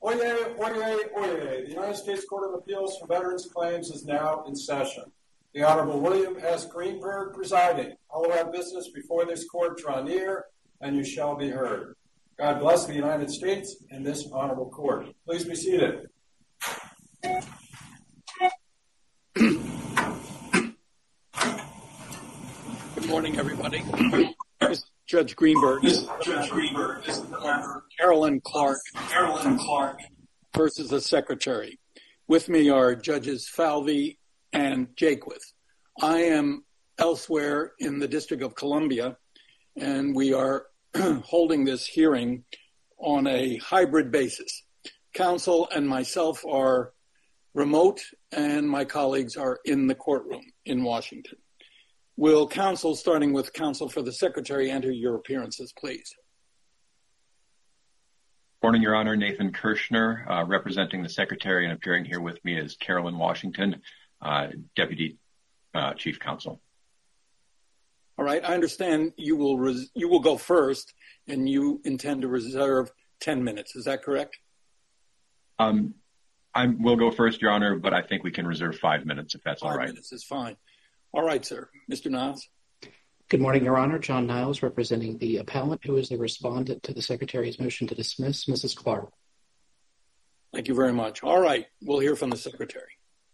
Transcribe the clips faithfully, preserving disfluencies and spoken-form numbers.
Oyez, oyez, oyez. The United States Court of Appeals for Veterans Claims is now in session. The Honorable William S. Greenberg presiding. All who have business before this court draw near, and you shall be heard. God bless the United States and this honorable court. Please be seated. Good morning, everybody. This is Judge Greenberg. This is Judge Greenberg. This is the matter. Carolyn Clark. Carolyn Clark. Versus the Secretary. With me are Judges Falvey and Jaquith. I am elsewhere in the District of Columbia, and we are holding this hearing on a hybrid basis. Counsel and myself are remote, and my colleagues are in the courtroom in Washington. Will counsel, starting with counsel for the Secretary, enter your appearances, please? Morning, Your Honor. Nathan Kirshner, uh, representing the Secretary, and appearing here with me is Carolyn Washington, uh, Deputy uh, Chief Counsel. All right. I understand you will res- you will go first, and you intend to reserve ten minutes. Is that correct? Um, I will go first, Your Honor, but I think we can reserve five minutes if that's five all right. Five minutes is fine. All right, sir. Mister Niles. Good morning, Your Honor. John Niles, representing the appellant, who is the respondent to the Secretary's motion to dismiss, Missus Clark. Thank you very much. All right. We'll hear from the Secretary.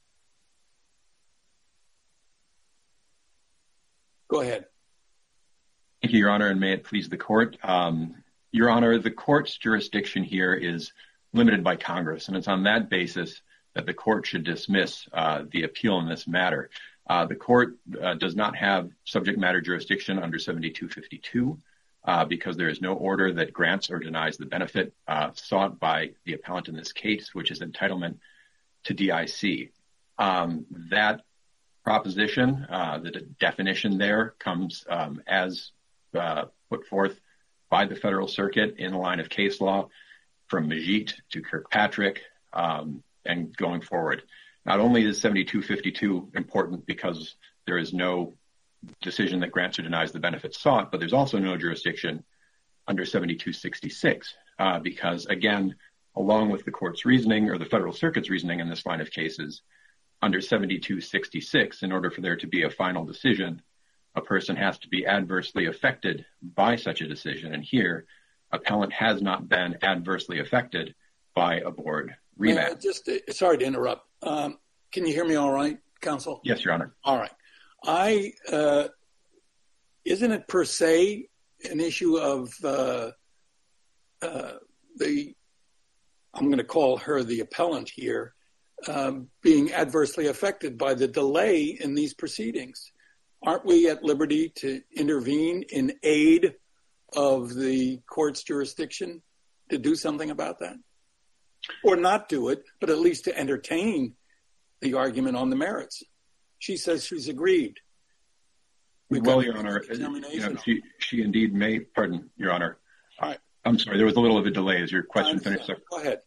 Go ahead. Thank you, Your Honor, and may it please the court. Um, Your Honor, the court's jurisdiction here is limited by Congress, and it's on that basis that the court should dismiss uh, the appeal in this matter. Uh, the court uh, does not have subject matter jurisdiction under seventy-two fifty-two uh, because there is no order that grants or denies the benefit uh, sought by the appellant in this case, which is entitlement to D I C. Um, that proposition, uh, the de- definition there comes um, as uh, put forth by the Federal Circuit in the line of case law from Majit to Kirkpatrick um, and going forward. Not only is seventy-two fifty-two important because there is no decision that grants or denies the benefits sought, but there's also no jurisdiction under seventy-two sixty-six uh, because, again, along with the court's reasoning or the Federal Circuit's reasoning in this line of cases, under seventy-two sixty-six, in order for there to be a final decision, a person has to be adversely affected by such a decision. And here, appellant has not been adversely affected by a board remand. Uh, just uh, sorry to interrupt. Um, can you hear me all right, counsel? Yes, Your Honor. All right. I uh, isn't it per se an issue of uh, uh, the, I'm going to call her the appellant here, um, being adversely affected by the delay in these proceedings? Aren't we at liberty to intervene in aid of the court's jurisdiction to do something about that? Or not do it, but at least to entertain the argument on the merits. She says she's agreed. We've well, Your Honor, you know, she, she indeed may, pardon, Your Honor. All right. I'm sorry, there was a little of a delay as your question finished. Sir. Go ahead.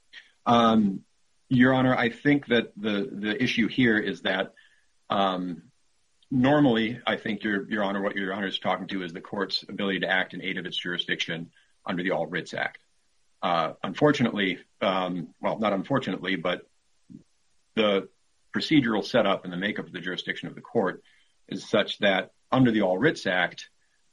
Um, Your Honor, I think that the, the issue here is that um, normally, I think, Your, Your Honor, what Your Honor is talking to is the court's ability to act in aid of its jurisdiction under the All Writs Act. Uh, unfortunately, um, well, not unfortunately, but the procedural setup and the makeup of the jurisdiction of the court is such that under the All Writs Act,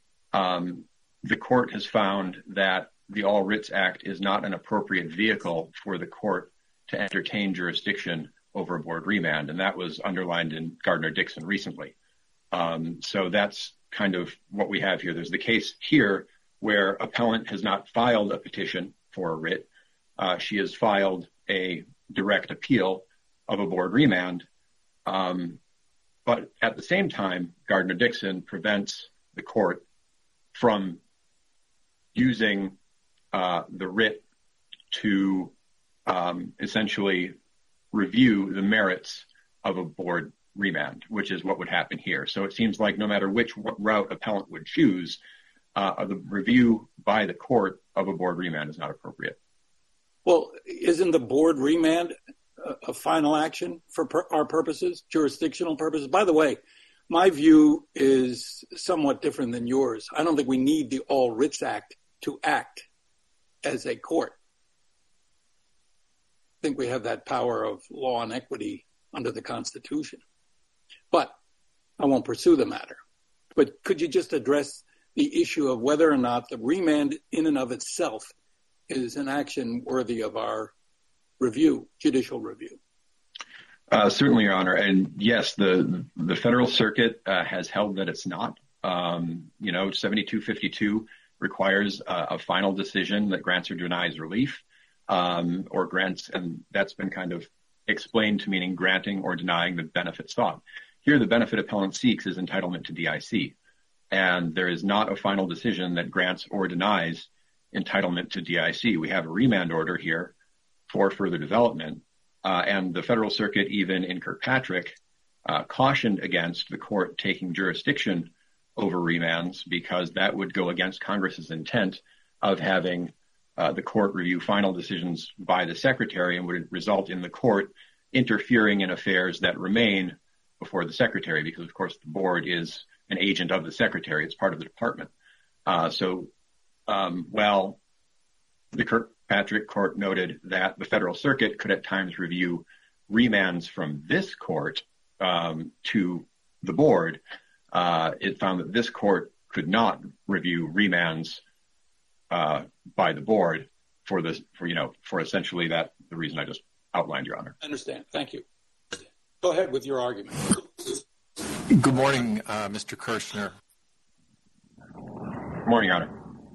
um, the court has found that the All Writs Act is not an appropriate vehicle for the court to entertain jurisdiction over a board remand, and that was underlined in Gardner-Dixon recently. Um, so that's kind of what we have here. There's the case here where appellant has not filed a petition for a writ. Uh, she has filed a direct appeal of a board remand. Um, but at the same time, Gardner-Dixon prevents the court from using uh, the writ to um, essentially review the merits of a board remand, which is what would happen here. So it seems like no matter which route appellant would choose, uh, the review by the court of a board remand is not appropriate. Well, isn't the board remand a, a final action for per, our purposes, jurisdictional purposes? By the way, my view is somewhat different than yours. I don't think we need the All Writs Act to act as a court. think we have that power of law and equity under the Constitution. But I won't pursue the matter. But could you just address the issue of whether or not the remand in and of itself is an action worthy of our review, judicial review? Uh, certainly, Your Honor. And yes, the the Federal Circuit uh, has held that it's not. Um, you know, seventy-two fifty-two requires uh, a final decision that grants or denies relief, um, or grants, and that's been kind of explained to meaning granting or denying the benefit sought. Here, the benefit appellant seeks is entitlement to D I C, and there is not a final decision that grants or denies entitlement to D I C. We have a remand order here for further development, uh, and the Federal Circuit, even in Kirkpatrick, uh, cautioned against the court taking jurisdiction over remands because that would go against Congress's intent of having uh, the court review final decisions by the Secretary and would result in the court interfering in affairs that remain before the Secretary because, of course, the board is an agent of the Secretary. It's part of the department. Uh, so um, while the Kirkpatrick court noted that the Federal Circuit could at times review remands from this court um, to the board, uh, it found that this court could not review remands uh, by the board for this, for, you know, for essentially that, the reason I just outlined, Your Honor. I understand. Thank you. Go ahead with your argument. Good morning, uh, Mister Kirshner. Good morning, Your Honor.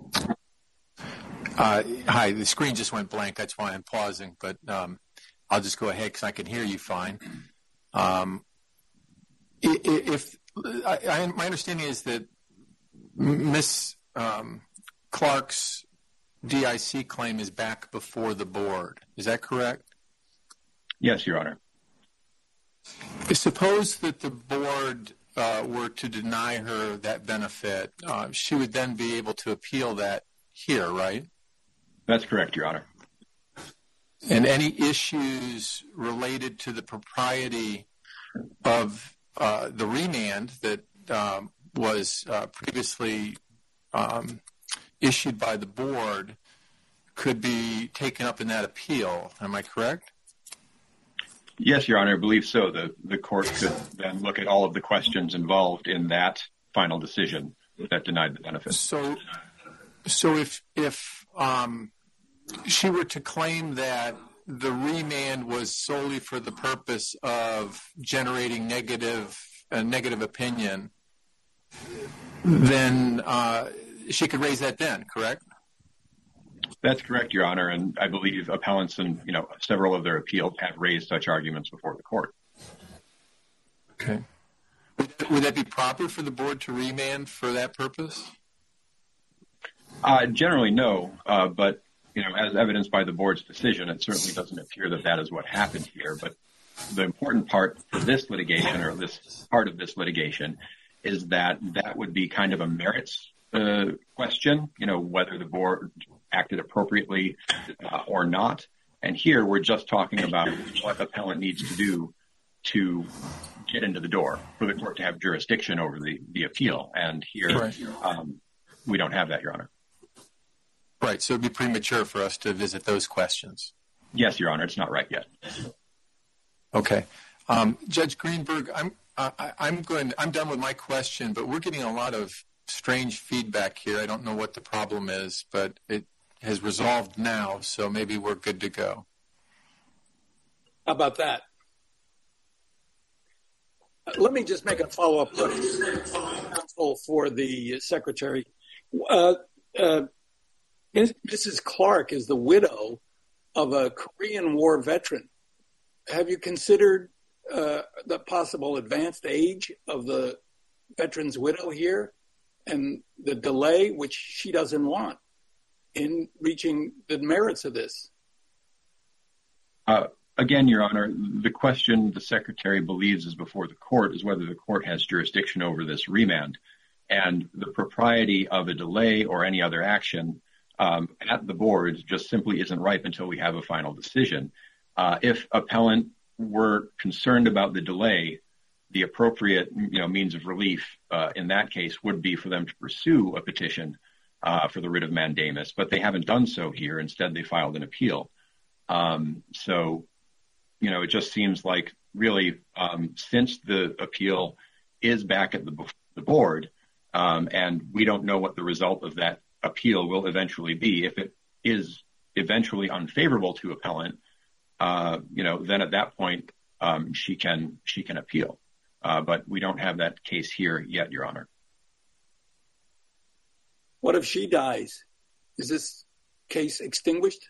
Uh, hi, the screen just went blank. That's why I'm pausing, but um, I'll just go ahead because I can hear you fine. Um, if I, I, my understanding is that Miz Um, Clark's D I C claim is back before the board. Is that correct? Yes, Your Honor. Suppose that the board uh, were to deny her that benefit. Uh, she would then be able to appeal that here, right? That's correct, Your Honor. And any issues related to the propriety of uh, the remand that um, was uh, previously um, issued by the board could be taken up in that appeal. Am I correct? Yes, Your Honor, I believe so. The the court could then look at all of the questions involved in that final decision that denied the benefit. So, so if if um, she were to claim that the remand was solely for the purpose of generating negative a negative opinion, then uh, she could raise that then, correct? That's correct, Your Honor, and I believe appellants and you know several of their appeals have raised such arguments before the court. Okay. Would that be proper for the board to remand for that purpose? Uh, generally, no, uh, but you know, as evidenced by the board's decision, it certainly doesn't appear that that is what happened here. But the important part for this litigation, or this part of this litigation, is that that would be kind of a merits uh, question. You know, whether the board acted appropriately uh, or not. And here we're just talking about what the appellant needs to do to get into the door for the court to have jurisdiction over the, the appeal. And here right. um, we don't have that, Your Honor. Right. So it'd be premature for us to visit those questions. Yes, Your Honor. It's not right yet. Okay. Um, Judge Greenberg, I'm I, I'm going. I'm done with my question, but we're getting a lot of strange feedback here. I don't know what the problem is, but it has resolved now, so maybe we're good to go. How about that? Uh, let me just make a follow-up counsel for the secretary. Uh, uh, Missus Clark is the widow of a Korean War veteran. Have you considered uh, the possible advanced age of the veteran's widow here and the delay, which she doesn't want, in reaching the merits of this? Uh, again, Your Honor, the question the Secretary believes is before the court is whether the court has jurisdiction over this remand. And the propriety of a delay or any other action um, at the board just simply isn't ripe until we have a final decision. Uh, if appellant were concerned about the delay, the appropriate you know, means of relief uh, in that case would be for them to pursue a petition Uh, for the writ of mandamus, but they haven't done so here. Instead, they filed an appeal. Um, so, you know, it just seems like really um, since the appeal is back at the, the board, um, and we don't know what the result of that appeal will eventually be. If it is eventually unfavorable to appellant, uh, you know, then at that point um, she can she can appeal. Uh, but we don't have that case here yet, Your Honor. What if she dies? Is this case extinguished?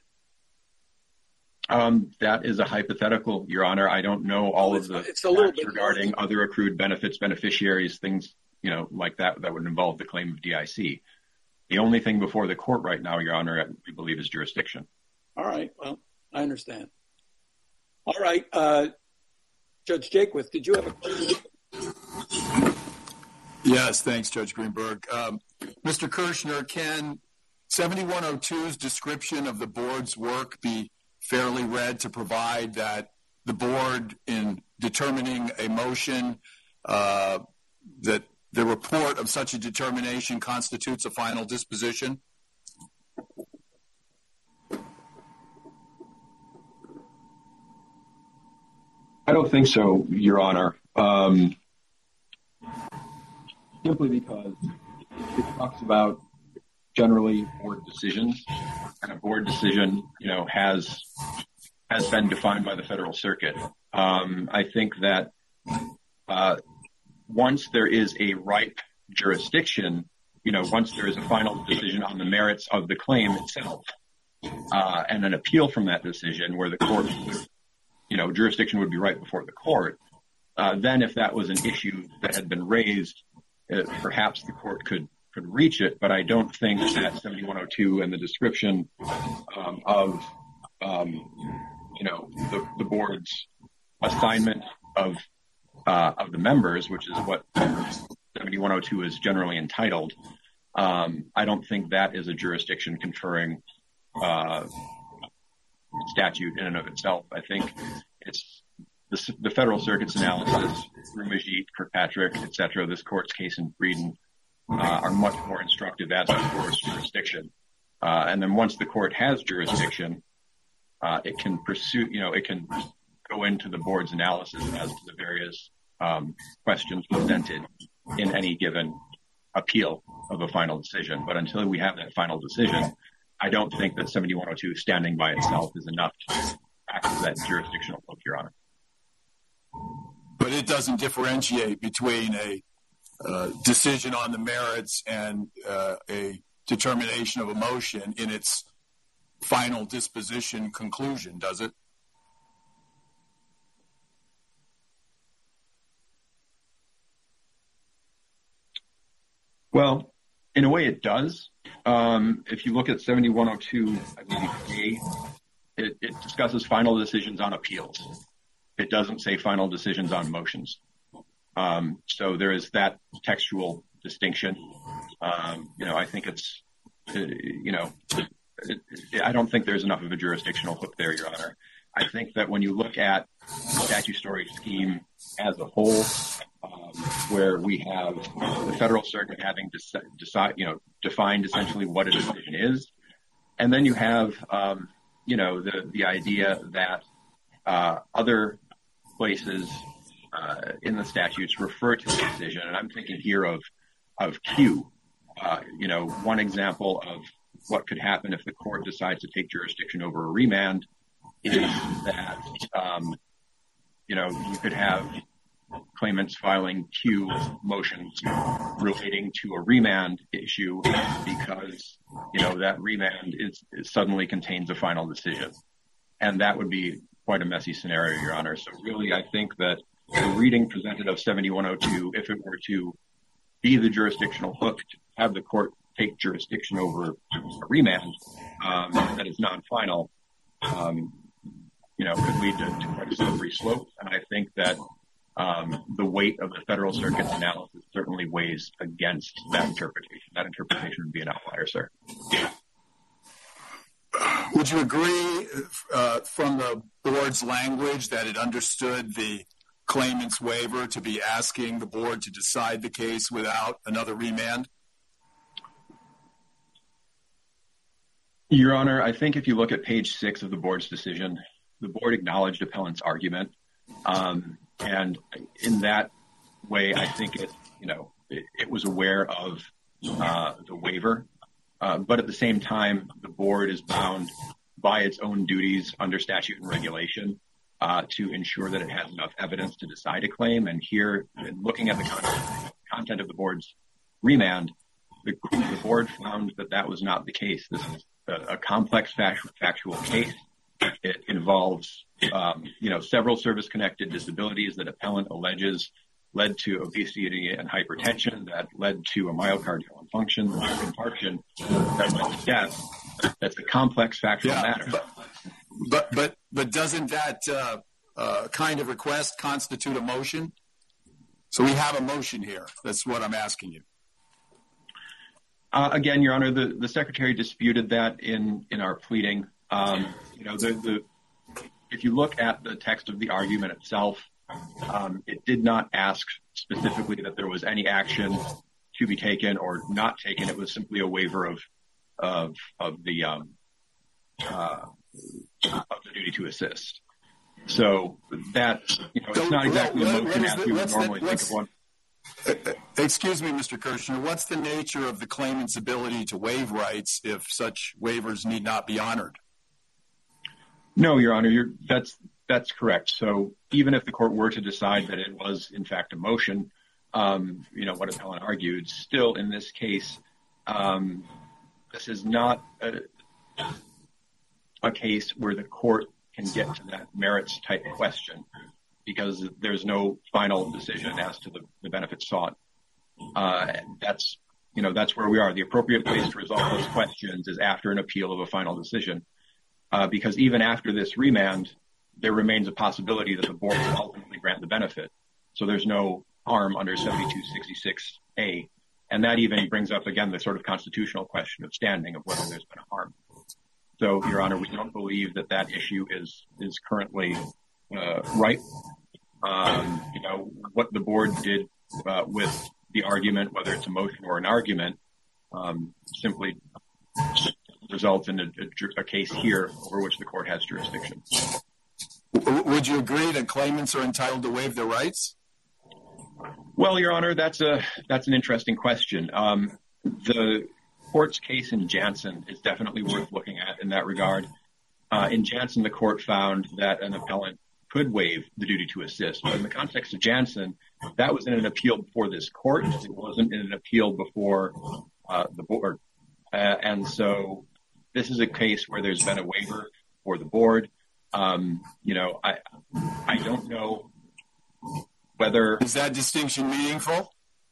Um, that is a hypothetical, Your Honor. I don't know all well, of the it's a little facts bit regarding more. other accrued benefits, beneficiaries, things, you know, like that, that would involve the claim of D I C. The only thing before the court right now, Your Honor, we believe is jurisdiction. All right. Well, I understand. All right. Uh, Judge Jaquith, did you have a question? Yes, thanks, Judge Greenberg. Um, Mister Kirshner, can seventy-one oh two's description of the board's work be fairly read to provide that the board, in determining a motion, uh, that the report of such a determination constitutes a final disposition? I don't think so, Your Honor. Um, simply because it talks about generally board decisions, and a board decision, you know, has has been defined by the Federal Circuit. Um, I think that uh, once there is a ripe jurisdiction, you know, once there is a final decision on the merits of the claim itself, uh, and an appeal from that decision where the court would, you know, jurisdiction would be right before the court, uh, then if that was an issue that had been raised, uh, perhaps the court could could reach it. But I don't think that seventy-one oh two and the description um, of, um, you know, the, the board's assignment of uh, of the members, which is what seventy-one oh two is generally entitled, um, I don't think that is a jurisdiction conferring uh, statute in and of itself. I think it's the, the Federal Circuit's analysis, Rumajit, Kirkpatrick, et cetera, this court's case in Breeden, uh, are much more instructive as to the court's jurisdiction. Uh, and then once the court has jurisdiction, uh, it can pursue, you know, it can go into the board's analysis as to the various um, questions presented in any given appeal of a final decision. But until we have that final decision, I don't think that seventy-one oh two standing by itself is enough to act as that jurisdictional hook, Your Honor. But it doesn't differentiate between a uh, decision on the merits and uh, a determination of a motion in its final disposition conclusion, does it? Well, in a way it does. Um, if you look at seventy-one oh two, I believe A, it, it discusses final decisions on appeals. It doesn't say final decisions on motions. Um, so there is that textual distinction. Um, you know, I think it's, uh, you know, it, it, I don't think there's enough of a jurisdictional hook there, Your Honor. I think that when you look at the statutory scheme as a whole, um, where we have the Federal Circuit having deci- decide, you know, defined essentially what a decision is, and then you have, um, you know, the the idea that uh, other places uh, in the statutes refer to the decision, and I'm thinking here of of Q. Uh, you know, one example of what could happen if the court decides to take jurisdiction over a remand is that, um, you know, you could have claimants filing Q motions relating to a remand issue because, you know, that remand is, is suddenly contains a final decision. And that would be quite a messy scenario, Your Honor. So really, I think that the reading presented of seventy-one oh two, if it were to be the jurisdictional hook to have the court take jurisdiction over a remand um, that is non-final, um, you know, could lead to, to quite a slippery slope. And I think that um, the weight of the Federal Circuit's analysis certainly weighs against that interpretation. That interpretation would be an outlier, sir. Would you agree uh, from the board's language that it understood the claimant's waiver to be asking the board to decide the case without another remand? Your Honor, I think if you look at page six of the board's decision, the board acknowledged appellant's argument. Um, and in that way, I think it, you know, it, it was aware of uh, the waiver. Uh, but at the same time, the board is bound by its own duties under statute and regulation uh, to ensure that it has enough evidence to decide a claim. And here, looking at the content, content of the board's remand, the, the board found that that was not the case. This is a, a complex factual, factual case. It involves, um, you know, several service-connected disabilities that appellant alleges led to obesity and hypertension, that led to a myocardial infarction, infarction that led to death. That's a complex factual yeah, matter. But, but but but doesn't that uh, uh, kind of request constitute a motion? So we have a motion here. That's what I'm asking you. Uh, again, Your Honor, the, the Secretary disputed that in, in our pleading. Um, you know, the, the if you look at the text of the argument itself, um, it did not ask specifically that there was any action to be taken or not taken. It was simply a waiver of of of the um, uh, of the duty to assist. So that, you know, it's not exactly a motion as we would normally think of one. Excuse me, Mister Kirshner, what's the nature of the claimant's ability to waive rights if such waivers need not be honored? No, Your Honor, you're, that's that's correct. So even if the court were to decide that it was, in fact, a motion, um, you know, what appellant argued, still in this case, um, this is not a, a case where the court can get to that merits type question because there's no final decision as to the, the benefits sought. Uh, that's, you know, that's where we are. The appropriate place to resolve those questions is after an appeal of a final decision. Uh, because even after this remand, there remains a possibility that the board will ultimately grant the benefit. So there's no harm under seventy-two sixty-six A. And that even brings up, again, the sort of constitutional question of standing of whether there's been a harm. So, Your Honor, we don't believe that that issue is is currently uh, right. Um, you know, what the board did uh, with the argument, whether it's a motion or an argument, um, simply results in a, a, a case here over which the court has jurisdiction. Would you agree that claimants are entitled to waive their rights? Well, Your Honor, that's a that's an interesting question. Um, the court's case in Jansen is definitely worth looking at in that regard. Uh, in Jansen, the court found that an appellant could waive the duty to assist. But in the context of Jansen, that was in an appeal before this court. It wasn't in an appeal before uh, the board. Uh, and so this is a case where there's been a waiver for the board. Um, you know, I I don't know whether... Is that distinction meaningful?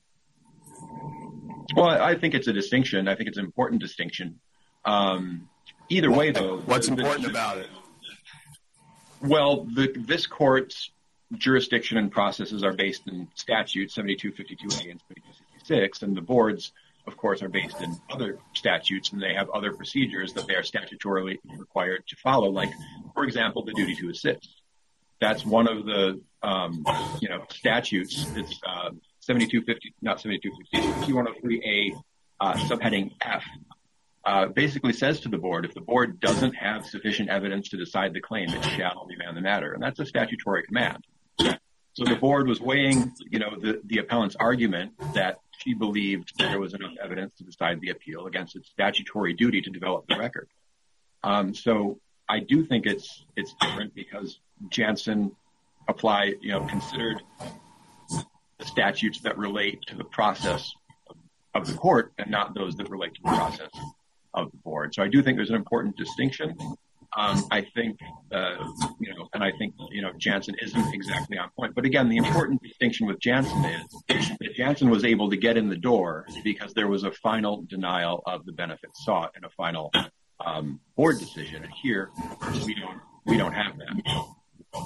Well, I think it's a distinction. I think it's an important distinction. Um, either way, though... What's the, important the, about it? Well, the, this court's jurisdiction and processes are based in statute seventy-two fifty-two A and seventy-two sixty-six, and the boards, of course, are based in other statutes, and they have other procedures that they are statutorily required to follow, like, for example, the duty to assist. That's one of the, um, you know, statutes. It's uh, seventy-two fifty, not seventy-two fifty, fifty-one oh three A, uh, subheading F, uh, basically says to the board, if the board doesn't have sufficient evidence to decide the claim, it shall remand the matter. And that's a statutory command. So the board was weighing, you know, the, the appellant's argument that she believed that there was enough evidence to decide the appeal against its statutory duty to develop the record. Um, so I do think it's it's different because Jansen applied, you know, considered the statutes that relate to the process of, of the court and not those that relate to the process of the board. So I do think there's an important distinction. Um, I think, uh, you know, and I think, you know, Jansen isn't exactly on point. But again, the important distinction with Jansen is that Jansen was able to get in the door because there was a final denial of the benefits sought and a final um, board decision. And here, we don't, we don't have that.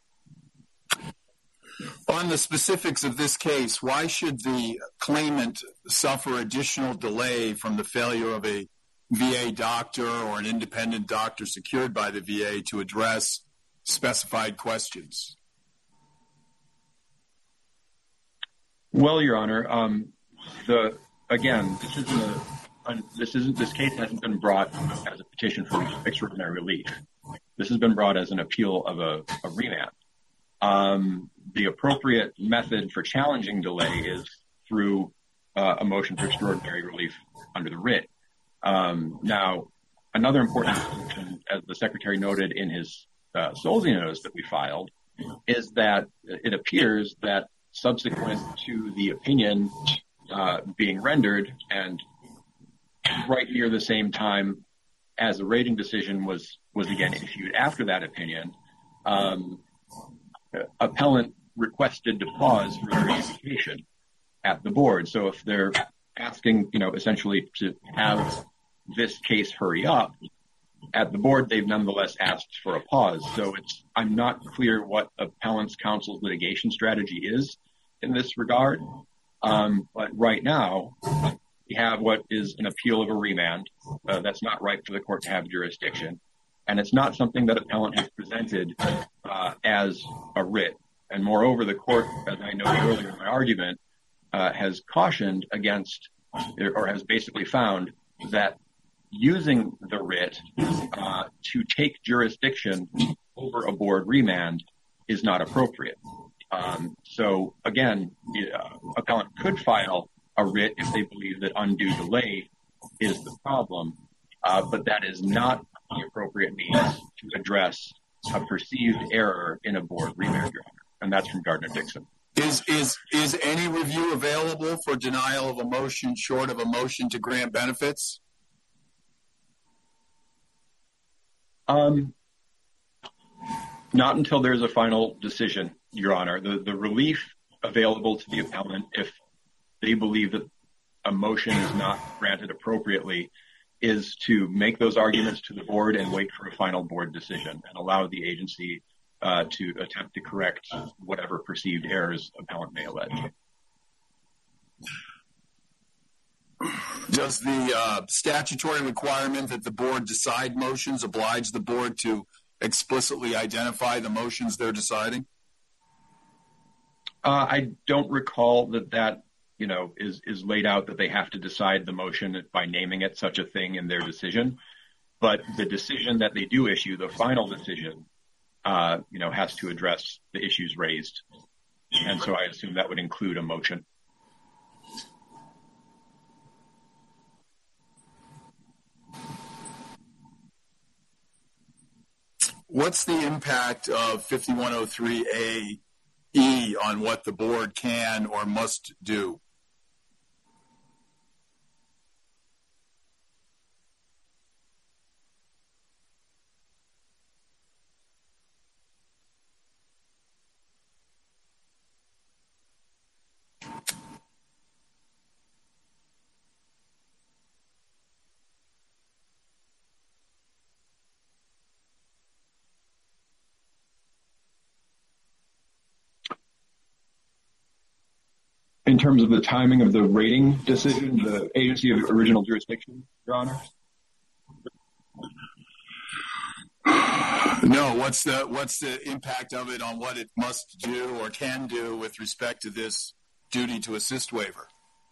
On the specifics of this case, why should the claimant suffer additional delay from the failure of a V A doctor or an independent doctor secured by the V A to address specified questions? Well, Your Honor, um, the again, this isn't a this isn't this case hasn't been brought as a petition for extraordinary relief. This has been brought as an appeal of a, a remand. Um, the appropriate method for challenging delay is through uh, a motion for extraordinary relief under the writ. Um, now, another important distinction, as the Secretary noted in his uh, Solzia notice that we filed, is that it appears that subsequent to the opinion uh, being rendered and right near the same time as the rating decision was, was again issued after that opinion, um, appellant requested to pause for verification at the board. So if they're asking, you know, essentially to have this case hurry up, at the board, they've nonetheless asked for a pause. So it's I'm not clear what appellant's counsel's litigation strategy is in this regard. Um, but right now, we have what is an appeal of a remand. Uh, that's not right for the court to have jurisdiction. And it's not something that appellant has presented uh, as a writ. And moreover, the court, as I noted earlier in my argument, uh, has cautioned against or has basically found that using the writ uh, to take jurisdiction over a board remand is not appropriate. Um, so again, the uh, appellant could file a writ if they believe that undue delay is the problem, uh, but that is not the appropriate means to address a perceived error in a board remand, Your Honor. And that's from Gardner-Dixon. Is is is any review available for denial of a motion short of a motion to grant benefits? Um, not until there's a final decision, Your Honor. The the relief available to the appellant, if they believe that a motion is not granted appropriately, is to make those arguments to the board and wait for a final board decision and allow the agency uh, to attempt to correct whatever perceived errors appellant may allege. Does the uh, statutory requirement that the board decide motions oblige the board to explicitly identify the motions they're deciding? Uh, I don't recall that that, you know, is, is laid out that they have to decide the motion by naming it such a thing in their decision. But the decision that they do issue, the final decision, uh, you know, has to address the issues raised. And so I assume that would include a motion. What's the impact of fifty-one oh three A E on what the board can or must do? In terms of the timing of the rating decision, the agency of original jurisdiction, Your Honor? No, what's the what's the impact of it on what it must do or can do with respect to this duty to assist waiver?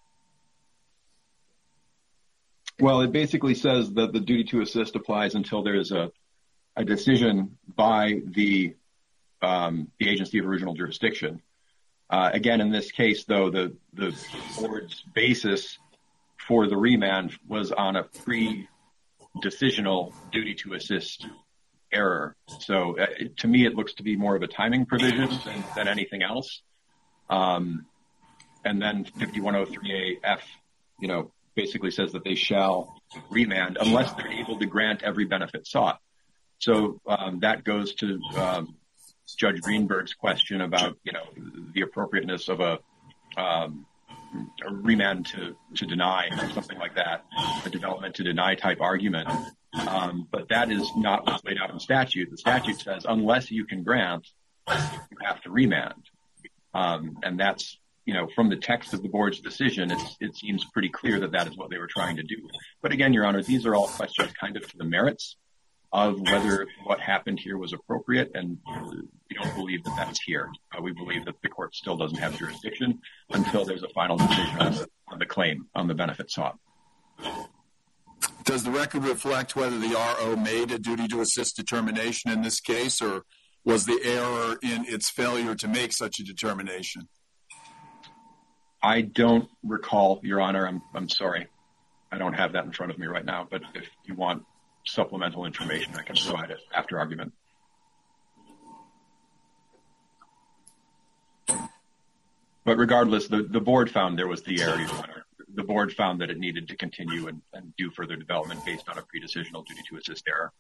Well, it basically says that the duty to assist applies until there is a, a decision by the um, the agency of original jurisdiction. Uh, again, in this case, though, the, the board's basis for the remand was on a pre-decisional duty to assist error. So uh, it, to me, it looks to be more of a timing provision than, than anything else. Um, and then fifty-one oh three A F, you know, basically says that they shall remand unless they're able to grant every benefit sought. So um, that goes to um, Judge Greenberg's question about, you know, the appropriateness of a, um, a remand to, to deny or something like that, a development to deny type argument. Um, but that is not what's laid out in statute. The statute says unless you can grant, you have to remand. Um, and that's, you know, from the text of the board's decision, it's, it seems pretty clear that that is what they were trying to do. But again, Your Honor, these are all questions kind of to the merits of whether what happened here was appropriate, and we don't believe that that's here. Uh, we believe that the court still doesn't have jurisdiction until there's a final decision on the, on the claim, on the benefit sought. does the record reflect whether the R O made a duty to assist determination in this case, or was the error in its failure to make such a determination? I don't recall, Your Honor. I'm I'm sorry. I don't have that in front of me right now, but if you want supplemental information, I can provide it after argument. But regardless, the, the board found there was the error, Your Honor. The board found that it needed to continue and, and do further development based on a pre-decisional duty to assist error.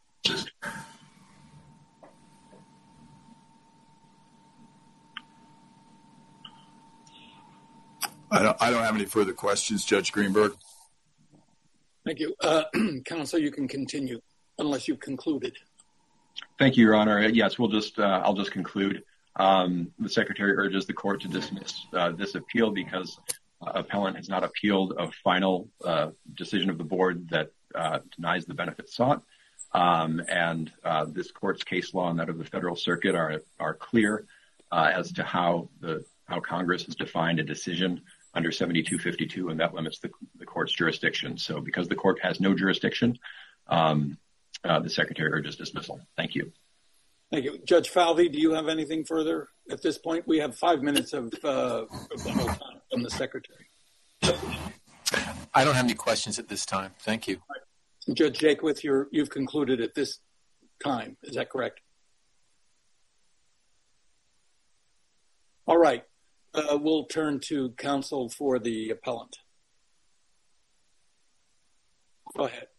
I don't, I don't have any further questions, Judge Greenberg. Thank you. Uh, Counsel, you can continue unless you've concluded. Thank you, Your Honor. Yes, we'll just, uh, I'll just conclude. Um, the Secretary urges the court to dismiss uh, this appeal because uh, appellant has not appealed a final uh, decision of the board that uh, denies the benefit sought. Um, and uh, this court's case law and that of the Federal Circuit are are clear uh, as to how the how Congress has defined a decision under seventy-two fifty-two, and that limits the, the court's jurisdiction. So because the court has no jurisdiction, um, uh, the Secretary urges dismissal. Thank you. Thank you. Judge Falvey, do you have anything further at this point? We have five minutes of uh, rebuttal time from the Secretary. I don't have any questions at this time. Thank you. Judge Jaquith, you're, you've concluded at this time. Is that correct? All right. Uh, we'll turn to counsel for the appellant. Go ahead.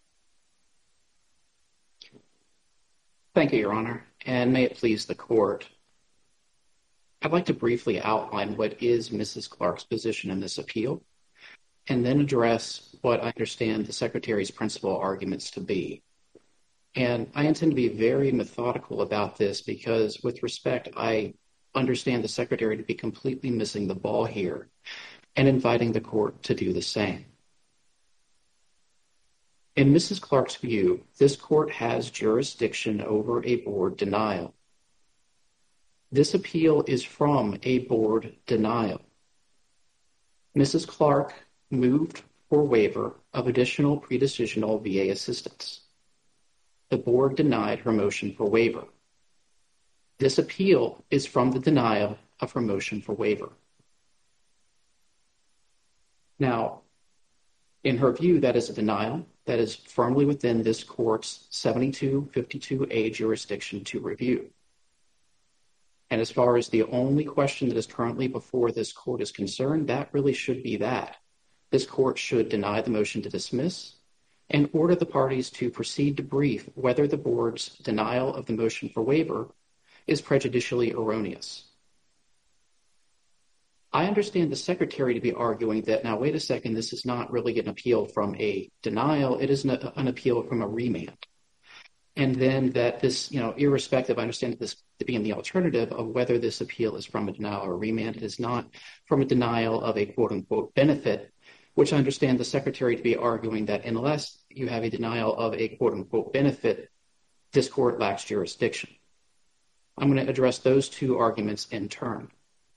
Thank you, Your Honor, and may it please the court. I'd like to briefly outline what is Missus Clark's position in this appeal, and then address what I understand the Secretary's principal arguments to be. And I intend to be very methodical about this because, with respect, I understand the Secretary to be completely missing the ball here and inviting the court to do the same. In Missus Clark's view, this court has jurisdiction over a board denial. This appeal is from a board denial. Missus Clark moved for waiver of additional pre-decisional V A assistance. The board denied her motion for waiver. This appeal is from the denial of her motion for waiver. Now, in her view, that is a denial that is firmly within this court's seventy-two fifty-two A jurisdiction to review. And as far as the only question that is currently before this court is concerned, that really should be that. This court should deny the motion to dismiss and order the parties to proceed to brief whether the board's denial of the motion for waiver is prejudicially erroneous. I understand the Secretary to be arguing that, now, wait a second, this is not really an appeal from a denial, it is an, an appeal from a remand. And then that this, you know, irrespective, I understand this to be in the alternative of whether this appeal is from a denial or a remand, it is not from a denial of a quote-unquote benefit, which I understand the Secretary to be arguing that unless you have a denial of a quote-unquote benefit, this court lacks jurisdiction. I'm going to address those two arguments in turn.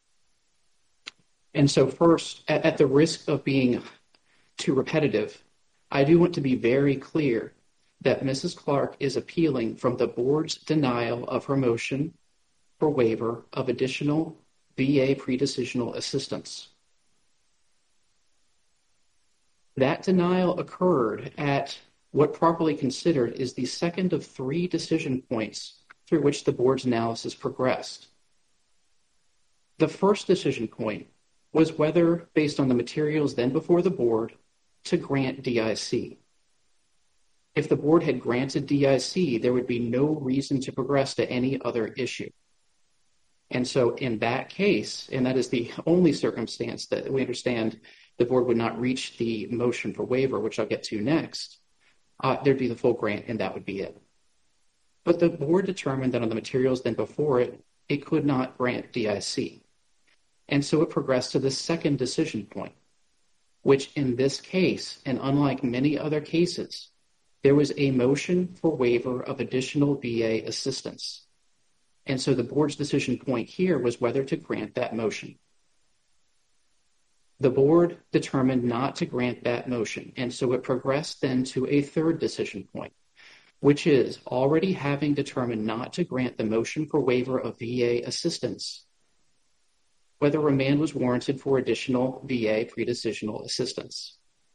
And so first, at, at the risk of being too repetitive, I do want to be very clear that Missus Clark is appealing from the board's denial of her motion for waiver of additional V A pre-decisional assistance. That denial occurred at what properly considered is the second of three decision points through which the board's analysis progressed. The first decision point was whether, based on the materials then before the board, to grant D I C. If the board had granted D I C, there would be no reason to progress to any other issue. And so in that case, and that is the only circumstance that we understand the board would not reach the motion for waiver, which I'll get to next, uh, there'd be the full grant and that would be it. But the board determined that on the materials then before it, it could not grant D I C. And so it progressed to the second decision point, which in this case, and unlike many other cases, there was a motion for waiver of additional V A assistance. And so the board's decision point here was whether to grant that motion. The board determined not to grant that motion, and so it progressed then to a third decision point, which is already having determined not to grant the motion for waiver of V A assistance, whether remand was warranted for additional V A pre-decisional assistance.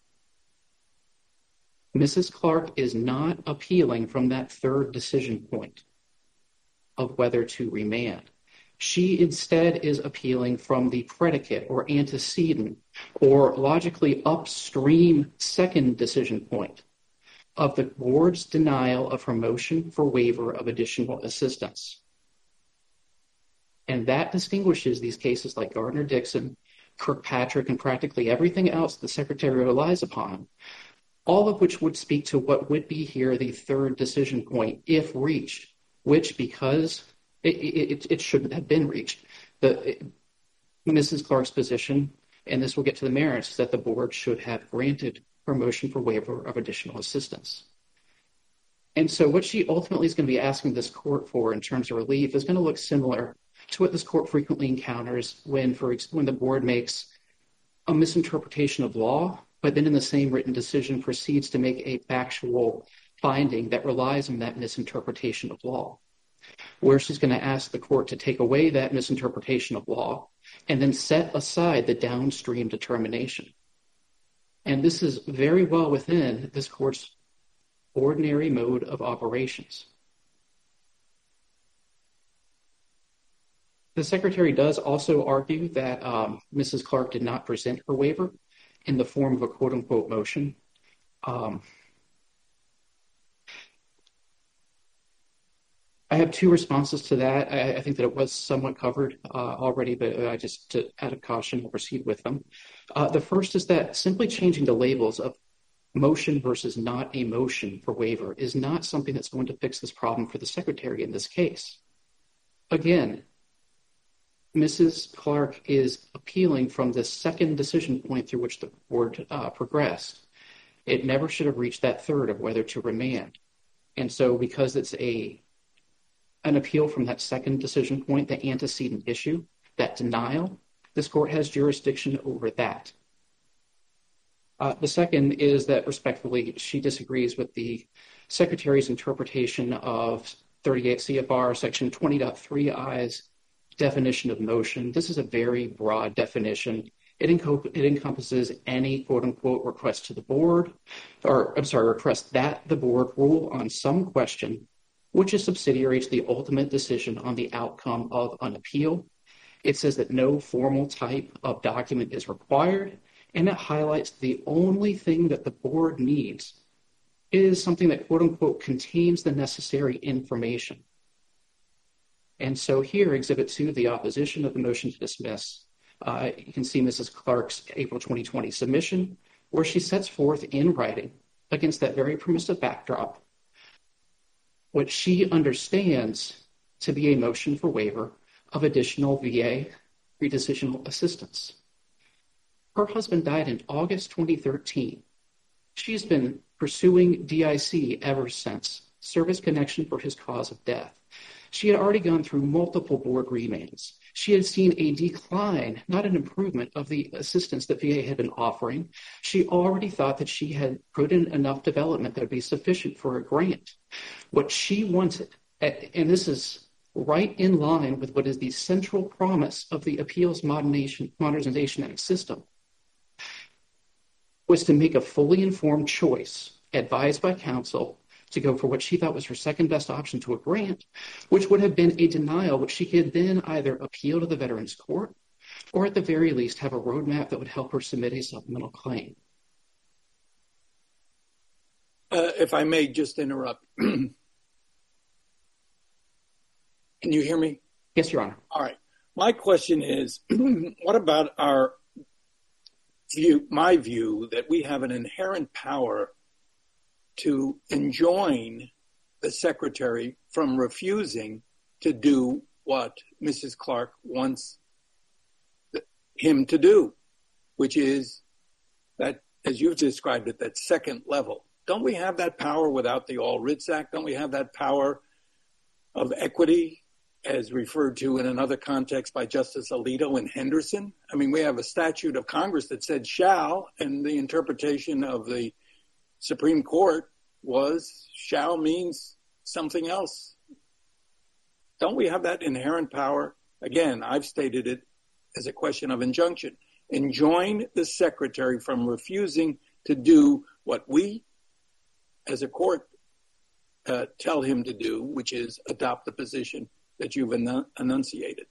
Missus Clark is not appealing from that third decision point of whether to remand. She instead is appealing from the predicate or antecedent or logically upstream second decision point of the board's denial of her motion for waiver of additional assistance. And that distinguishes these cases like Gardner-Dixon, Kirkpatrick, and practically everything else the Secretary relies upon, all of which would speak to what would be here the third decision point if reached, which because it, it, it shouldn't have been reached. The, Missus Clark's position, and this will get to the merits, is that the board should have granted her motion for waiver of additional assistance. And so what she ultimately is going to be asking this court for in terms of relief is going to look similar to what this court frequently encounters when, for when the board makes a misinterpretation of law, but then in the same written decision proceeds to make a factual finding that relies on that misinterpretation of law, where she's going to ask the court to take away that misinterpretation of law and then set aside the downstream determination. And this is very well within this court's ordinary mode of operations. The Secretary does also argue that um, Missus Clark did not present her waiver in the form of a quote-unquote motion. Um, I have two responses to that. I, I think that it was somewhat covered uh, already, but I just, to add a caution, will proceed with them. Uh, the first is that simply changing the labels of motion versus not a motion for waiver is not something that's going to fix this problem for the Secretary in this case. Again, Missus Clark is appealing from the second decision point through which the board uh, progressed. It never should have reached that third of whether to remand. And so because it's a an appeal from that second decision point, the antecedent issue, that denial, this court has jurisdiction over that. Uh, the second is that, respectfully, she disagrees with the Secretary's interpretation of thirty-eight C F R section twenty point three I's definition of motion. This is a very broad definition. It, enco- it encompasses any quote-unquote request to the board, or I'm sorry, request that the board rule on some question, which is subsidiary to the ultimate decision on the outcome of an appeal. It says that no formal type of document is required, and it highlights the only thing that the board needs is something that quote-unquote contains the necessary information. And so here, Exhibit two, the opposition of the motion to dismiss, uh, you can see Missus Clark's April twenty twenty submission, where she sets forth in writing, against that very permissive backdrop, what she understands to be a motion for waiver of additional V A pre-decisional assistance. Her husband died in August twenty thirteen. She's been pursuing D I C ever since, service connection for his cause of death. She had already gone through multiple board remands. She had seen a decline, not an improvement, of the assistance that V A had been offering. She already thought that she had put in enough development that would be sufficient for a grant. What she wanted, and this is right in line with what is the central promise of the Appeals Modernization, Modernization Act system, was to make a fully informed choice, advised by counsel, to go for what she thought was her second best option to a grant, which would have been a denial, which she could then either appeal to the Veterans Court or at the very least have a roadmap that would help her submit a supplemental claim. Uh, if I may just interrupt. Can you hear me? Yes, Your Honor. All right. My question is, what about our view, my view, that we have an inherent power to enjoin the Secretary from refusing to do what Missus Clark wants him to do, which is that, as you've described it, that second level. Don't we have that power without the All Writs Act? Don't we have that power of equity as referred to in another context by Justice Alito in Henderson. I mean, we have a statute of Congress that said shall, and the interpretation of the Supreme Court was shall means something else. Don't we have that inherent power? Again, I've stated it as a question of injunction. Enjoin the secretary from refusing to do what we as a court uh, tell him to do, which is adopt the position that you've enun- enunciated.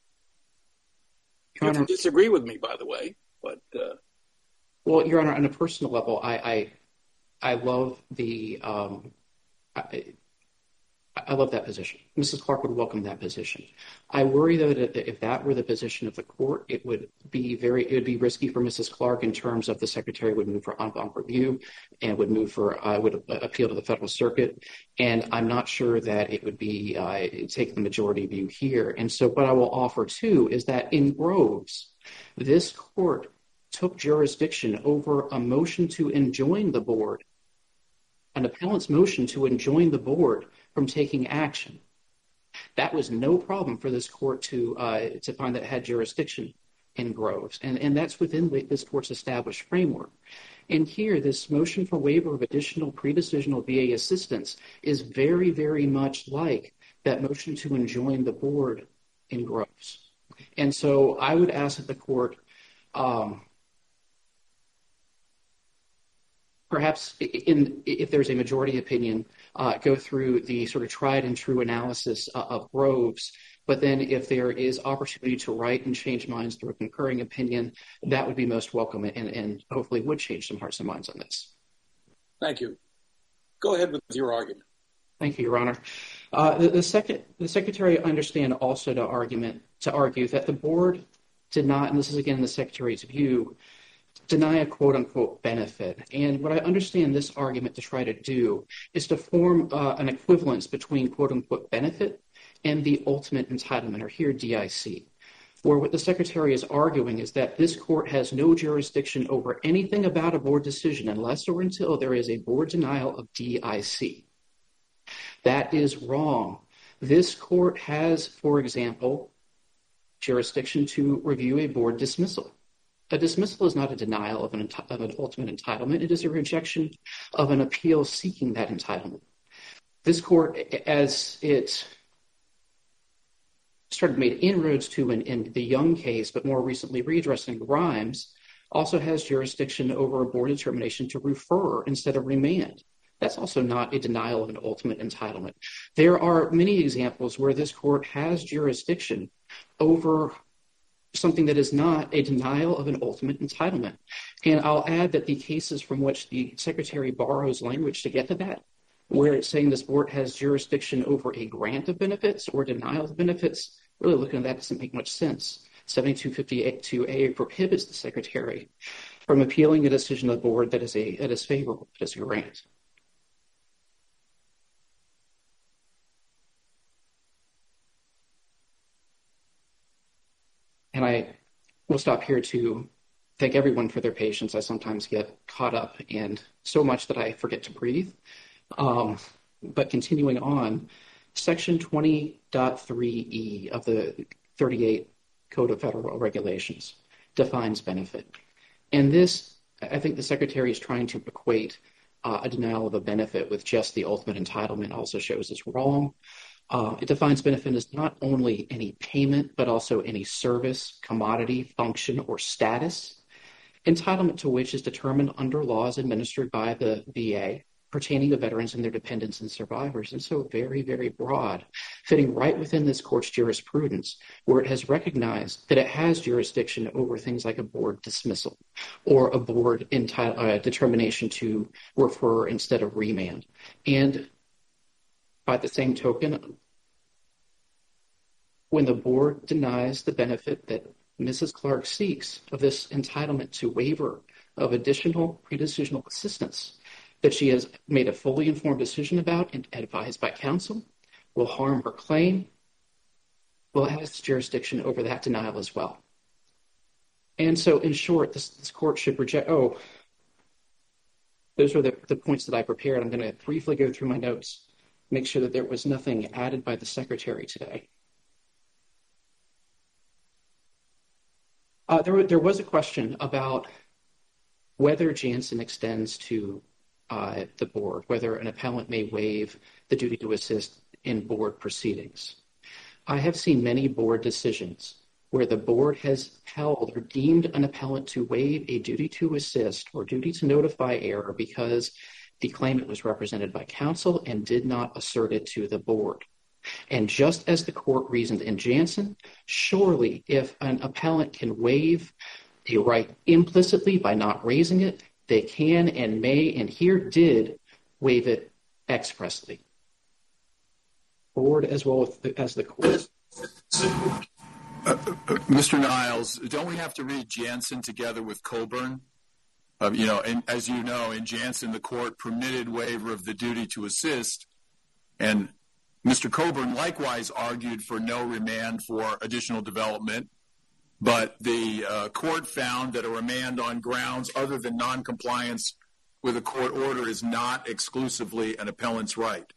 You can disagree with me, by the way, but... Uh, well, Your Honor, on a personal level, I I, I love the... Um, I, I love that position. Missus Clark would welcome that position. I worry, though, that if that were the position of the court, it would be very, it would be risky for Missus Clark in terms of the secretary would move for en banc review and would move for, uh, would appeal to the Federal Circuit. And I'm not sure that it would be, uh, take the majority view here. And so what I will offer, too, is that in Groves, this court took jurisdiction over a motion to enjoin the board, an appellant's motion to enjoin the board from taking action. That was no problem for this court to uh, to find that it had jurisdiction in Groves, and, and that's within this court's established framework. And here, this motion for waiver of additional pre-decisional V A assistance is very, very much like that motion to enjoin the board in Groves. And so I would ask that the court um, perhaps in, if there's a majority opinion, uh, go through the sort of tried and true analysis uh, of Groves. But then if there is opportunity to write and change minds through a concurring opinion, that would be most welcome and, and hopefully would change some hearts and minds on this. Thank you. Go ahead with your argument. Thank you, Your Honor. Uh, the, the, second, the Secretary understand also to argument to argue that the board did not, and this is again the Secretary's view, deny a quote-unquote benefit. And what I understand this argument to try to do is to form uh, an equivalence between quote-unquote benefit and the ultimate entitlement, or here D I C, where what the Secretary is arguing is that this court has no jurisdiction over anything about a board decision unless or until there is a board denial of D I C. That is wrong. This court has, for example, jurisdiction to review a board dismissal. A dismissal is not a denial of an, enti- of an ultimate entitlement. It is a rejection of an appeal seeking that entitlement. This court, as it started made inroads to in, in the Young case, but more recently readdressing Grimes, also has jurisdiction over a board determination to refer instead of remand. That's also not a denial of an ultimate entitlement. There are many examples where this court has jurisdiction over something that is not a denial of an ultimate entitlement. And I'll add that the cases from which the Secretary borrows language to get to that, where it's saying this board has jurisdiction over a grant of benefits or denial of benefits, really looking at that doesn't make much sense. seventy-two fifty-two A prohibits the Secretary from appealing a decision of the board that is a that is favorable, that is a grant. And I will stop here to thank everyone for their patience. I sometimes get caught up in so much that I forget to breathe. Um, but continuing on, Section twenty point three E of the thirty-eight Code of Federal Regulations defines benefit. And this, I think the Secretary is trying to equate uh, a denial of a benefit with just the ultimate entitlement also shows is wrong. Uh, it defines benefit as not only any payment, but also any service, commodity, function, or status, entitlement to which is determined under laws administered by the V A pertaining to veterans and their dependents and survivors. And so very, very broad, fitting right within this court's jurisprudence, where it has recognized that it has jurisdiction over things like a board dismissal or a board enti- uh, determination to refer instead of remand. And by the same token, when the board denies the benefit that Missus Clark seeks of this entitlement to waiver of additional pre-decisional assistance that she has made a fully informed decision about and advised by counsel, will harm her claim, well, it has jurisdiction over that denial as well. And so, in short, this, this court should reject, oh, those are the, the points that I prepared. I'm going to briefly go through my notes, make sure that there was nothing added by the Secretary today. Uh, there, there was a question about whether Jansen extends to uh, the board, whether an appellant may waive the duty to assist in board proceedings. I have seen many board decisions where the board has held or deemed an appellant to waive a duty to assist or duty to notify error because the claimant was represented by counsel and did not assert it to the board. And just as the court reasoned in Jansen, surely if an appellant can waive a right implicitly by not raising it, they can and may, and here did, waive it expressly. Board as well as the court. Uh, uh, Mister Niles, don't we have to read Jansen together with Coburn? Uh, you know, and as you know, in Jansen, the court permitted waiver of the duty to assist, and Mister Coburn likewise argued for no remand for additional development, but the uh, court found that a remand on grounds other than noncompliance with a court order is not exclusively an appellant's right.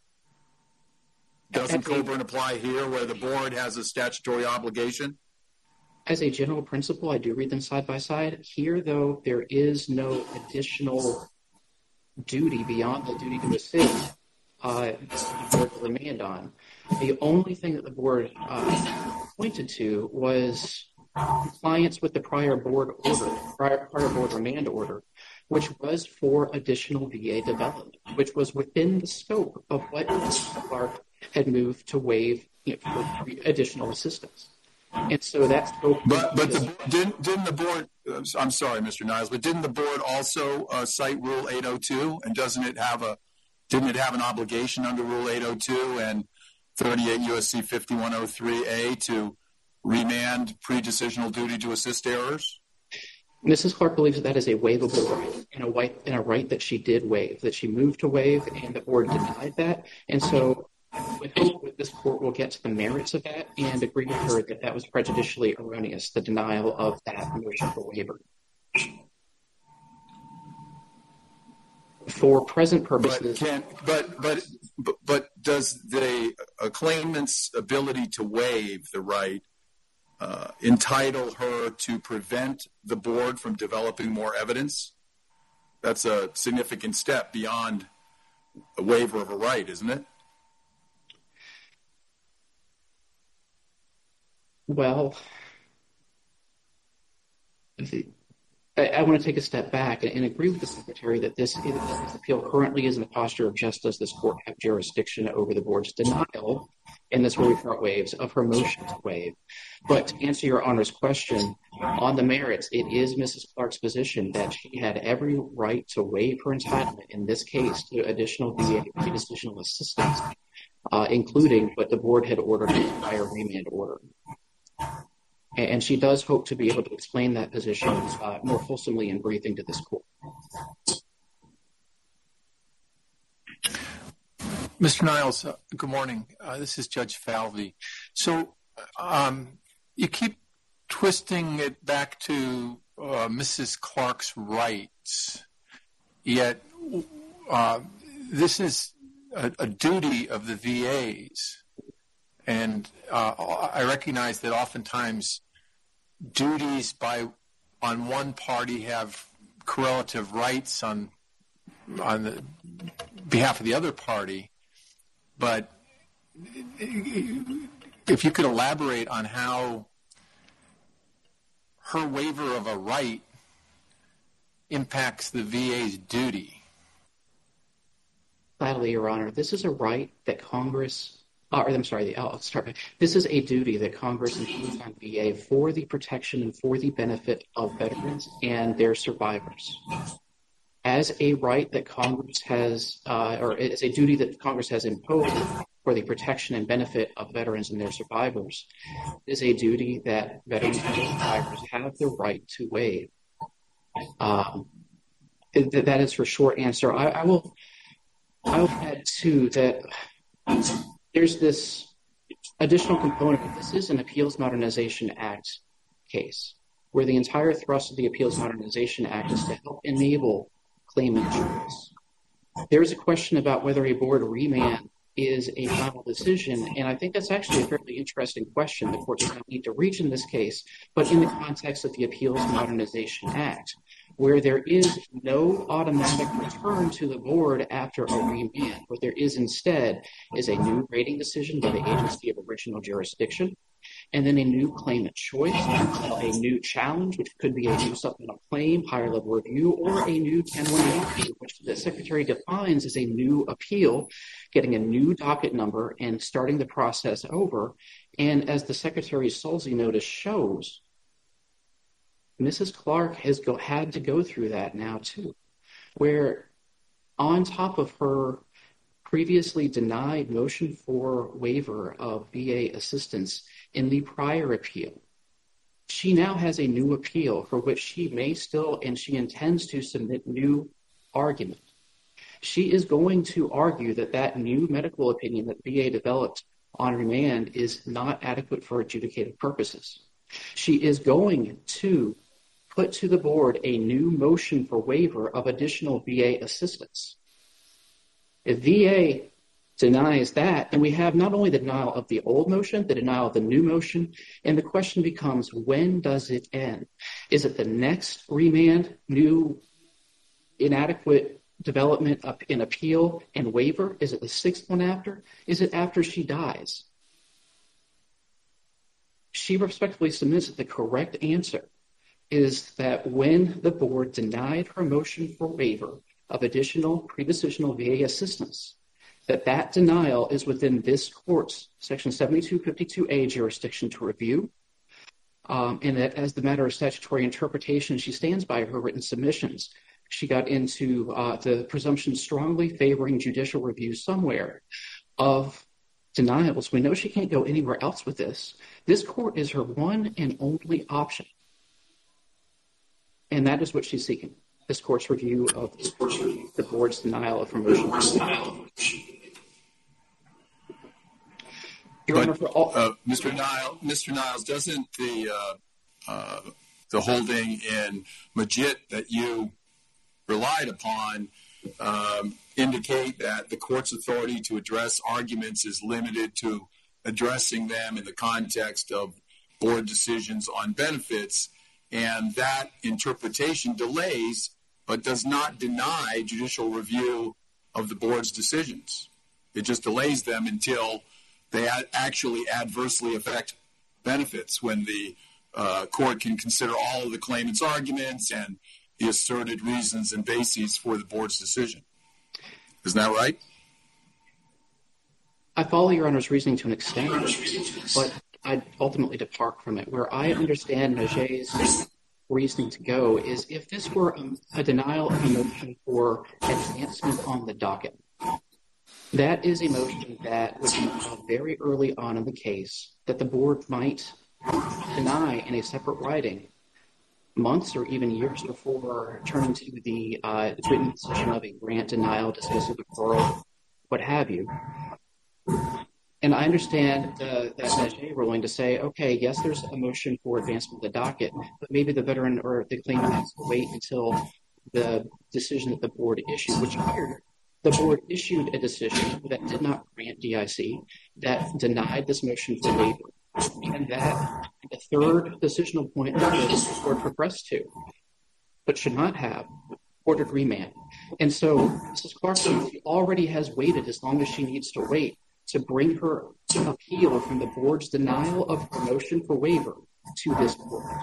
Doesn't Coburn apply here where the board has a statutory obligation? As a general principle, I do read them side by side. Here, though, there is no additional duty beyond the duty to assist uh, the board to remand on. The only thing that the board uh, pointed to was compliance with the prior board order, prior, prior board remand order, which was for additional V A development, which was within the scope of what Mister Clark had moved to waive, you know, for additional assistance. And so that's but but the, didn't didn't the board? I'm sorry, Mister Niles, but didn't the board also uh, cite Rule eight oh two? And doesn't it have a didn't it have an obligation under Rule eight oh two and thirty-eight U S C fifty-one oh three A to remand pre-decisional duty to assist errors? Missus Clark believes that that is a waivable right, and a right, and a right that she did waive, that she moved to waive, and the board denied that. And so we hope that this court will get to the merits of that and agree with her that that was prejudicially erroneous, the denial of that motion for waiver. For present purposes, but can, but, but but but does the a claimant's ability to waive the right uh, entitle her to prevent the board from developing more evidence? That's a significant step beyond a waiver of a right, isn't it? Well, the, I, I want to take a step back and, and agree with the Secretary that this, is, this appeal currently is in the posture of just does this court have jurisdiction over the board's denial, and this waiver front waives of her motion to waive. But to answer Your Honor's question, on the merits, it is Missus Clark's position that she had every right to waive her entitlement in this case to additional V A pre-decisional assistance, uh, including what the board had ordered in the prior remand order. And she does hope to be able to explain that position uh, more fulsomely in briefing to this court. Mister Niles, uh, good morning. Uh, this is Judge Falvey. So um, you keep twisting it back to uh, Missus Clark's rights, yet uh, this is a, a duty of the V As. And uh, I recognize that oftentimes duties by on one party have correlative rights on on the behalf of the other party. But if you could elaborate on how her waiver of a right impacts the V A's duty. Gladly, Your Honor. This is a right that Congress... Uh, or I'm sorry, I'll start. This is a duty that Congress imposed on V A for the protection and for the benefit of veterans and their survivors. As a right that Congress has, uh, or as a duty that Congress has imposed for the protection and benefit of veterans and their survivors, it is a duty that veterans and their survivors have the right to waive. Um, th- that is her short answer. I, I will. I will add too that. There's this additional component. This is an Appeals Modernization Act case where the entire thrust of the Appeals Modernization Act is to help enable claimant choice. There's a question about whether a board remand is a final decision? And I think that's actually a fairly interesting question. The court does not need to reach in this case, but in the context of the Appeals Modernization Act, where there is no automatic return to the board after a remand. What there is instead is a new rating decision by the agency of original jurisdiction, and then a new claimant choice, a new challenge, which could be a new supplemental claim, higher level review, or a new ten one eighty, which the Secretary defines as a new appeal, getting a new docket number and starting the process over. And as the Secretary's Solzy notice shows, Missus Clark has go, had to go through that now too, where on top of her previously denied motion for waiver of V A assistance in the prior appeal, she now has a new appeal for which she may still and she intends to submit new argument. She is going to argue that that new medical opinion that V A developed on remand is not adequate for adjudicative purposes. She is going to put to the board a new motion for waiver of additional V A assistance. If V A denies that, then we have not only the denial of the old motion, the denial of the new motion, and the question becomes, when does it end? Is it the next remand, new inadequate development up in appeal and waiver? Is it the sixth one after? Is it after she dies? She respectfully submits that the correct answer is that when the board denied her motion for waiver of additional pre-decisional V A assistance, that that denial is within this court's Section seventy-two fifty-two A jurisdiction to review, um, and that as the matter of statutory interpretation, she stands by her written submissions. She got into uh, the presumption strongly favoring judicial review somewhere of denials. We know she can't go anywhere else with this. This court is her one and only option. And that is what she's seeking, this court's review of the board's denial of her motion. But, uh, Mister Niles, Mister Niles, doesn't the uh, uh, the holding in Majid that you relied upon um, indicate that the court's authority to address arguments is limited to addressing them in the context of board decisions on benefits, and that interpretation delays but does not deny judicial review of the board's decisions. It just delays them until they ad- actually adversely affect benefits, when the uh, court can consider all of the claimant's arguments and the asserted reasons and bases for the board's decision. Isn't that right? I follow Your Honor's reasoning to an extent, but I ultimately depart from it. Where I understand Najay's reasoning to go is if this were a, a denial of a motion for advancement on the docket, that is a motion that would be very early on in the case that the board might deny in a separate writing months or even years before turning to the uh, written decision of a grant, denial, dismissal, deferral, what have you. And I understand the, that Najay ruling to say, okay, yes, there's a motion for advancement of the docket, but maybe the veteran or the claimant has to wait until the decision that the board issued, which here the board issued a decision that did not grant D I C, that denied this motion for waiver, and that the third decisional point that the board progressed to, but should not have, ordered remand. And so Missus Clarkson already has waited as long as she needs to wait to bring her appeal from the board's denial of her motion for waiver to this board.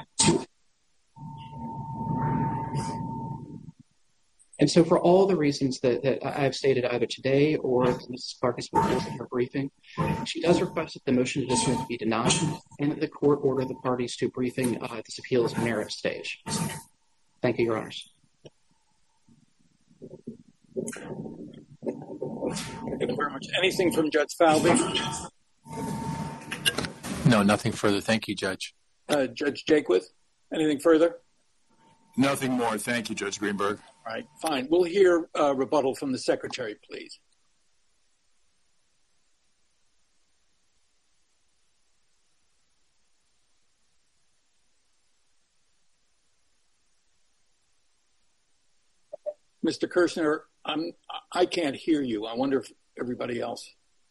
And so for all the reasons that, that I've stated either today or Missus Clark has proposed in her briefing, she does request that the motion to dismiss be denied and that the court order the parties to briefing uh, this appeal's merit stage. Thank you, Your Honors. Thank you very much. Anything from Judge Falvey? No, nothing further. Thank you, Judge. Uh, Judge Jaquith, anything further? Nothing more. Thank you, Judge Greenberg. All right, fine. We'll hear a rebuttal from the Secretary, please. Mister Kirshner, I'm, I can't hear you. I wonder if everybody else.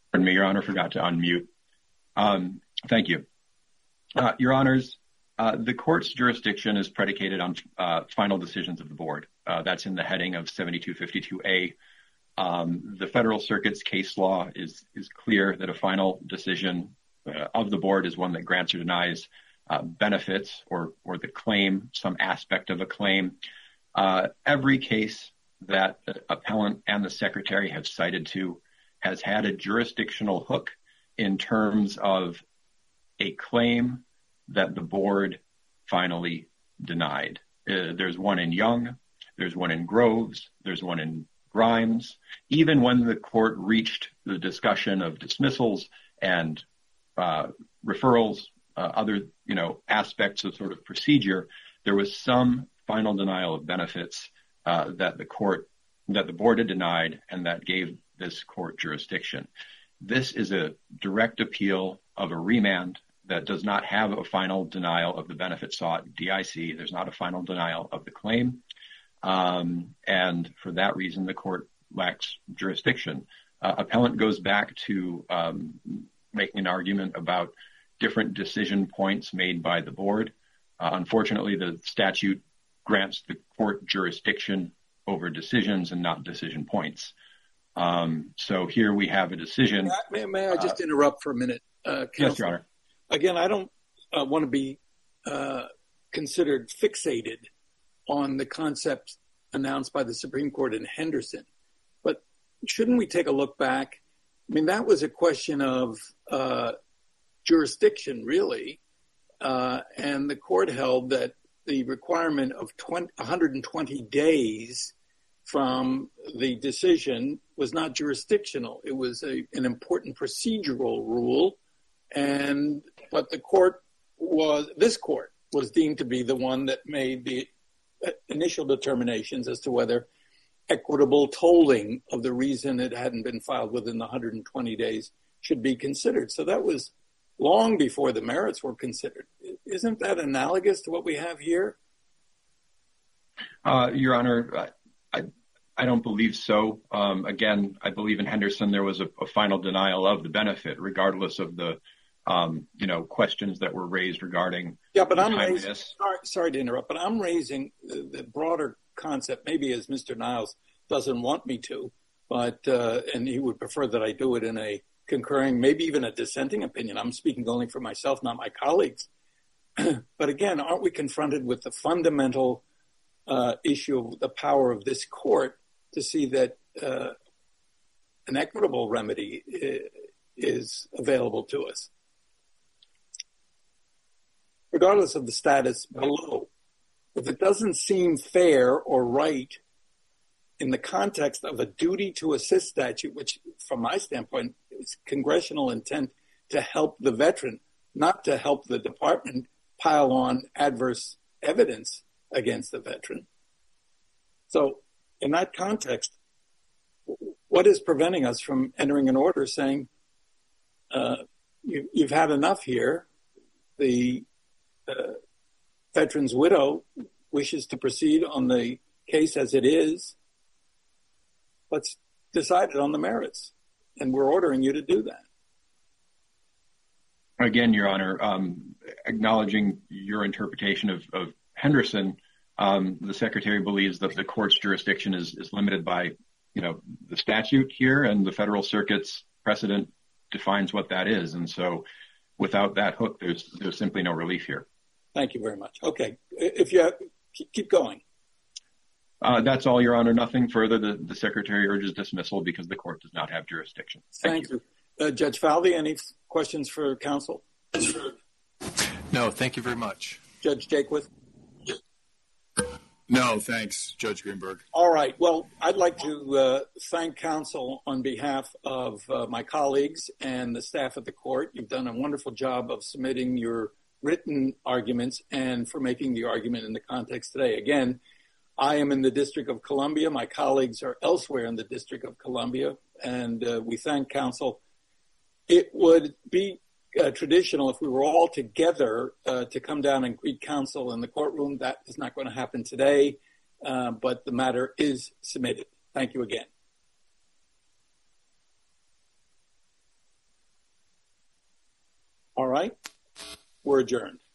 Pardon me, Your Honor, forgot to unmute. Um, thank you. Uh, Your Honors, uh, the court's jurisdiction is predicated on uh, final decisions of the board. Uh, that's in the heading of seventy-two fifty-two A. Um, the Federal Circuit's case law is, is clear that a final decision uh, of the board is one that grants or denies uh, benefits or, or the claim, some aspect of a claim. Uh, every case that the appellant and the secretary have cited to has had a jurisdictional hook in terms of a claim that the board finally denied. Uh, there's one in Young, there's one in Groves, there's one in Grimes. Even when the court reached the discussion of dismissals and uh, referrals, uh, other you know aspects of sort of procedure, there was some final denial of benefits uh, that the court, that the board had denied, and that gave this court jurisdiction. This is a direct appeal of a remand that does not have a final denial of the benefit sought, D I C. There's not a final denial of the claim. Um, and for that reason, the court lacks jurisdiction. Uh, appellant goes back to um, making an argument about different decision points made by the board. Uh, unfortunately, the statute grants the court jurisdiction over decisions and not decision points. Um, so here we have a decision. May, may I just uh, interrupt for a minute? Uh, yes, Your Honor. Again, I don't uh, want to be uh, considered fixated on the concept announced by the Supreme Court in Henderson, but shouldn't we take a look back? I mean, that was a question of uh, jurisdiction, really, uh, and the court held that the requirement of one hundred twenty days from the decision was not jurisdictional. It was a, an important procedural rule, and but the court was, this court was deemed to be the one that made the initial determinations as to whether equitable tolling of the reason it hadn't been filed within the one hundred twenty days should be considered. So that was long before the merits were considered. Isn't that analogous to what we have here? Uh, Your Honor, I, I don't believe so. Um, again, I believe in Henderson there was a, a final denial of the benefit, regardless of the um, you know questions that were raised regarding. Yeah, but I'm raising, sorry, sorry to interrupt, but I'm raising the, the broader concept, maybe as Mister Niles doesn't want me to, but uh, and he would prefer that I do it in a concurring, maybe even a dissenting opinion. I'm speaking only for myself, not my colleagues. But again, aren't we confronted with the fundamental uh, issue of the power of this court to see that uh, an equitable remedy is available to us, regardless of the status below? If it doesn't seem fair or right in the context of a duty to assist statute, which from my standpoint is congressional intent to help the veteran, not to help the department pile on adverse evidence against the veteran. So in that context, what is preventing us from entering an order saying, uh, you, you've had enough here? The uh, veteran's widow wishes to proceed on the case as it is. Let's decide it on the merits, and we're ordering you to do that. Again, Your Honor, um, acknowledging your interpretation of, of Henderson, um, the Secretary believes that the court's jurisdiction is, is limited by, you know, the statute here, and the Federal Circuit's precedent defines what that is. And so without that hook, there's there's simply no relief here. Thank you very much. Okay. If you have, keep going. Uh, that's all, Your Honor. Nothing further. The, the Secretary urges dismissal because the court does not have jurisdiction. Thank, Thank you. you. Uh, Judge Falvey, any questions for counsel? No, thank you very much. Judge Jaquith? No, thanks, Judge Greenberg. All right. Well, I'd like to uh, thank counsel on behalf of uh, my colleagues and the staff of the court. You've done a wonderful job of submitting your written arguments and for making the argument in the context today. Again, I am in the District of Columbia. My colleagues are elsewhere in the District of Columbia, and uh, we thank counsel. It would be uh, traditional if we were all together uh, to come down and greet counsel in the courtroom. That is not going to happen today, uh, but the matter is submitted. Thank you again. All right. We're adjourned.